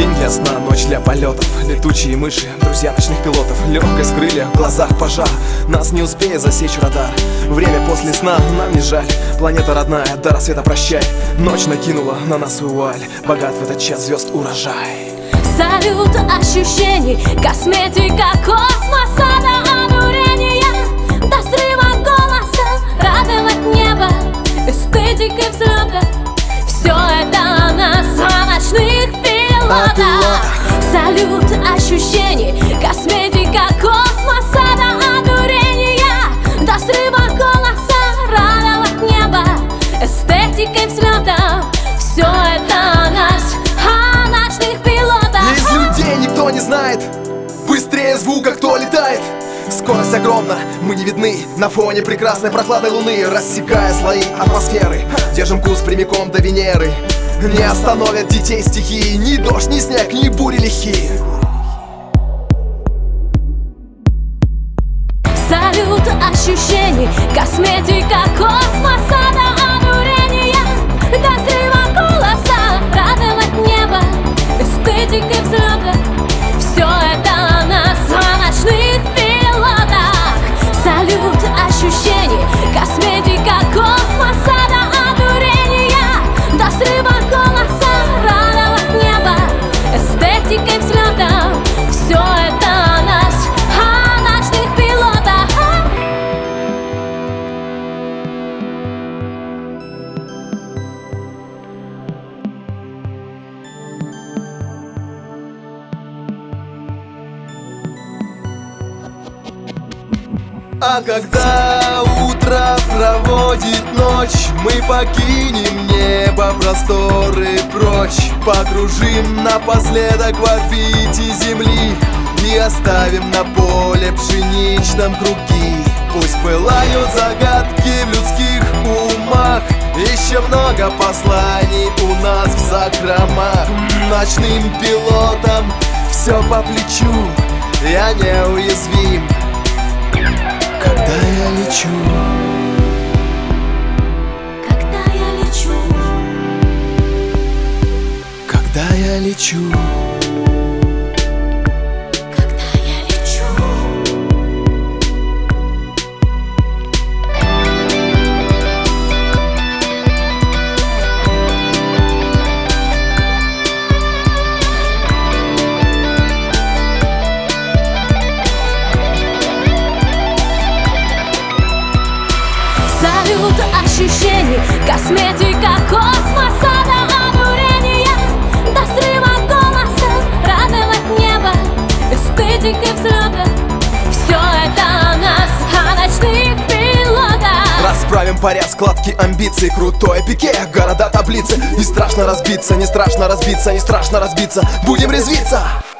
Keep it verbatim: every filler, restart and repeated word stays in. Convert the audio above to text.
День для сна, ночь для полетов. Летучие мыши, друзья ночных пилотов. Легкость в крыльях, в глазах пожар. Нас не успеет засечь радар. Время после сна, нам не жаль. Планета родная, до рассвета прощай. Ночь накинула на нас вуаль. Богат в этот час звезд урожай. Салют ощущений, косметика космоса до одурения, до срыва голоса, радовать небо, эстетикой взлетов. Все это о нас, о ночных пилотах. Салют ощущений, косметика космоса до одурения, до срыва голоса, радовать небо, эстетикой взлетов. Все это о нас, о ночных пилотах. Из людей никто не знает быстрее звука, кто летает. Скорость огромна, мы не видны на фоне прекрасной прохладной луны. Рассекая слои атмосферы, держим курс прямиком до Венеры. Не остановят детей стихии, ни дождь, ни снег, ни бури лихие. Салют ощущений, косметика космоса до одурения, до срыва голоса, радовать небо, эстетикой взлетов. Все это о нас, о ночных пилотах. Салют ощущений, косметика космоса до одурения, до срыва голоса, радовать небо, эстетикой взлетов. Все это о нас, о ночных пилотах. А когда утро проводит ночь, мы покинем небо, просторы прочь. Покружим напоследок в орбите Земли и оставим на поле пшеничном круги. Пусть пылают загадки в людских умах, еще много посланий у нас в закромах. Ночным пилотам все по плечу, я неуязвим, когда я лечу. Когда я лечу, Когда я лечу. когда я лечу. Салют ощущений, косметика космоса до одурения, до срыва голоса, радовать небо, эстетикой взлетов. Все это о нас, о ночных пилотах. Расправим паря, складки амбиций, крутое пике, города, таблицы. Не страшно разбиться, не страшно разбиться, не страшно разбиться. Будем резвиться.